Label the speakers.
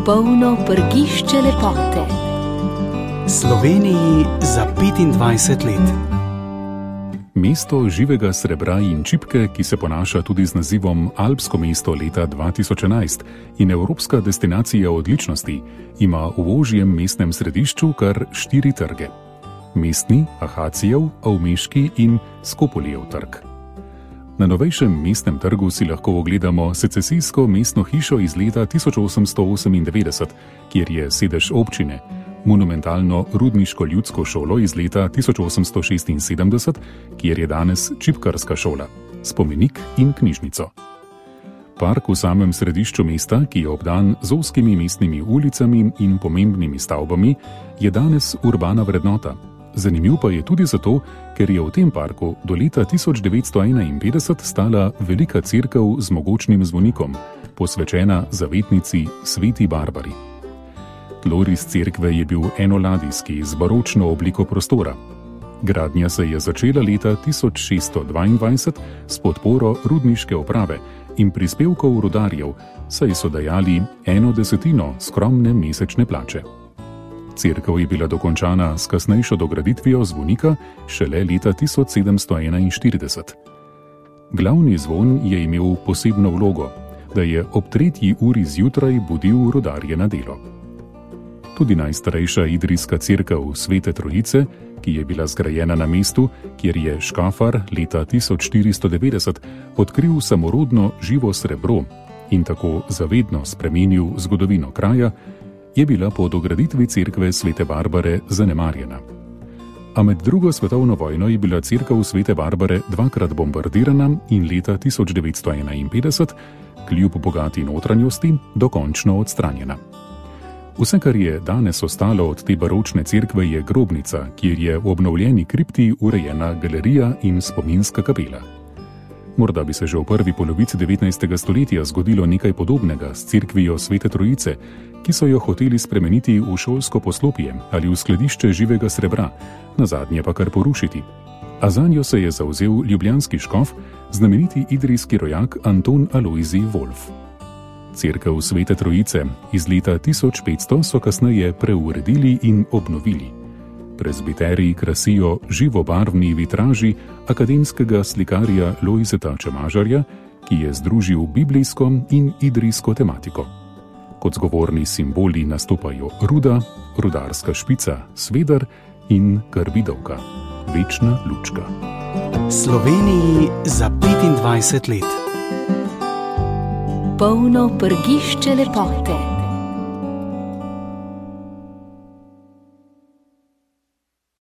Speaker 1: Polno prgišče lepote.
Speaker 2: Sloveniji za 25 let.
Speaker 3: Mesto živega srebra in čipke, ki se ponaša tudi z nazivom Alpsko mesto leta 2011 in evropska destinacija odličnosti, ima v ožjem mestnem središču kar 4 trge. Mestni, Ahacijev, Avmeški in Skopolijev trg. Na novejšem mestnem trgu si lahko ogledamo secesijsko mestno hišo iz leta 1898, kjer je sedež občine, monumentalno rudniško ljudsko šolo iz leta 1876, kjer je danes čipkarska šola, spomenik in knjižnico. Park v samem središču mesta, ki je obdan z ozkimi mestnimi ulicami in pomembnimi stavbami, je danes urbana vrednota. Zanimiv pa je tudi zato, ker je v tem parku do leta 1951 stala velika cerkev z mogočnim zvonikom, posvečena zavetnici Sveti Barbari. Tloris cerkve je bil enoladijski z baročno obliko prostora. Gradnja se je začela leta 1622 s podporo rudniške uprave in prispevkov rudarjev, saj so dajali 1/10 skromne mesečne plače. Cerkev je bila dokončana s kasnejšo dograditvijo zvonika šele leta 1741. Glavni zvon je imel posebno vlogo, da je ob 3. uri zjutraj budil rudarje na delo. Tudi najstarejša idrijska cerkev Svete Trojice, ki je bila zgrajena na mestu, kjer je Škafar leta 1490 odkril samorodno živo srebro in tako zavedno spremenil zgodovino kraja, je bila po dograditvi cerkve Svete Barbare zanemarjena. A med drugo svetovno vojno je bila cerkev Svete Barbare 2-krat bombardirana in leta 1951, kljub bogati notranjosti, dokončno odstranjena. Vse, kar je danes ostalo od te baročne cerkve, je grobnica, kjer je v obnovljeni kripti urejena galerija in spominska kapela. Morda bi se že v prvi polovici 19. stoletja zgodilo nekaj podobnega s cerkvijo Svete Trojice, ki so jo hoteli spremeniti v šolsko poslopje ali v skladišče živega srebra, nazadnje pa kar porušiti. A zanjo se je zavzel ljubljanski škof, znameniti idrijski rojak Anton Alojzij Volf. Cerkev Svete Trojice iz leta 1500 so kasneje preuredili in obnovili. Prezbiterij krasijo živobarvni vitraži akademskega slikarja Lojzeta Čemažarja, ki je združil biblijsko in idrijsko tematiko. Kot zgovorni simboli nastopajo ruda, rudarska špica, sveder in krvidovka, večna lučka.
Speaker 2: Sloveniji za 25 let.
Speaker 1: Polno prgišče lepote.